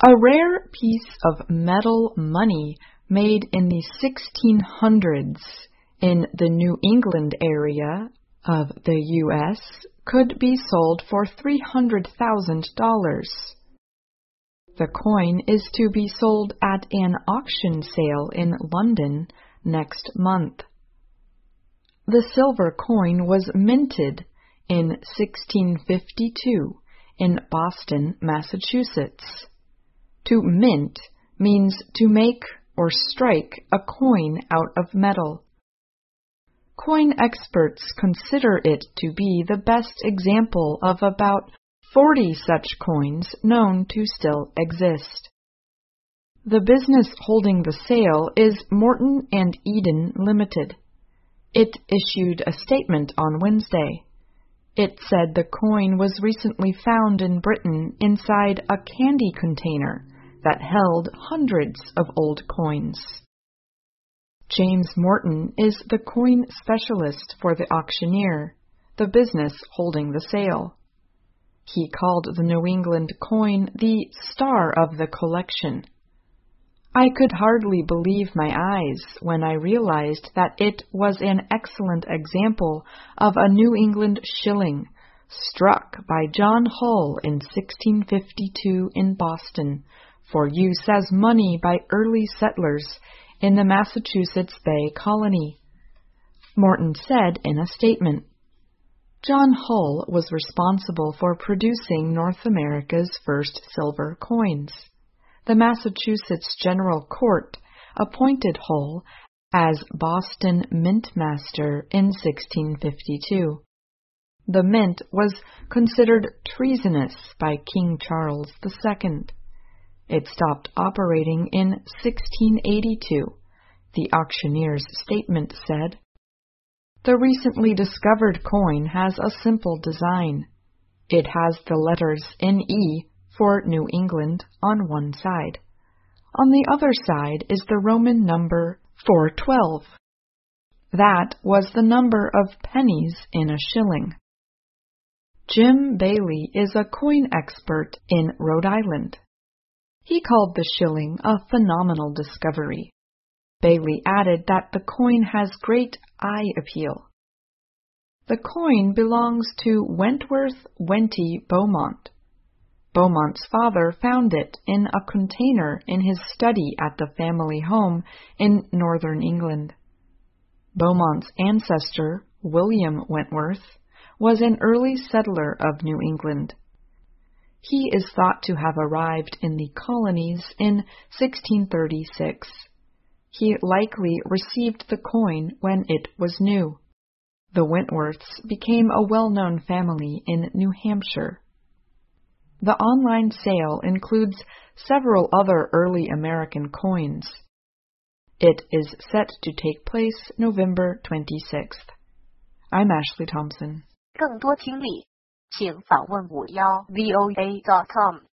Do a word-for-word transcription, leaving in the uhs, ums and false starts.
A rare piece of metal money made in the sixteen hundreds in the New England area of the U S could be sold for three hundred thousand dollars. The coin is to be sold at an auction sale in London next month. The silver coin was minted in sixteen fifty-two in Boston, Massachusetts. To mint means to make or strike a coin out of metal. Coin experts consider it to be the best example of about forty such coins known to still exist. The business holding the sale is Morton and Eden Limited. It issued a statement on Wednesday. It said the coin was recently found in Britain inside a candy container that held hundreds of old coins. James Morton is the coin specialist for the auctioneer, the business holding the sale. He called the New England coin the star of the collection. I could hardly believe my eyes when I realized that it was an excellent example of a New England shilling struck by John Hull in sixteen fifty-two in Boston for use as money by early settlers in the Massachusetts Bay Colony. Morton said in a statement, John Hull was responsible for producing North America's first silver coins. The Massachusetts General Court appointed Hull as Boston Mintmaster in sixteen fifty-two. The mint was considered treasonous by King Charles the Second. It stopped operating in sixteen eighty-two, the auctioneer's statement said. The recently discovered coin has a simple design. It has the letters N E for New England on one side. On the other side is the Roman number four twelve. That was the number of pennies in a shilling. Jim Bailey is a coin expert in Rhode Island. He called the shilling a phenomenal discovery. Bailey added that the coin has great eye appeal. The coin belongs to Wentworth Wenty Beaumont. Beaumont's father found it in a container in his study at the family home in northern England. Beaumont's ancestor, William Wentworth, was an early settler of New England. He is thought to have arrived in the colonies in sixteen thirty-six. He likely received the coin when it was new. The Wentworths became a well-known family in New Hampshire. The online sale includes several other early American coins. It is set to take place November twenty-sixth. I'm Ashley Thompson. 更多听力，请访问五幺 V O A dot com。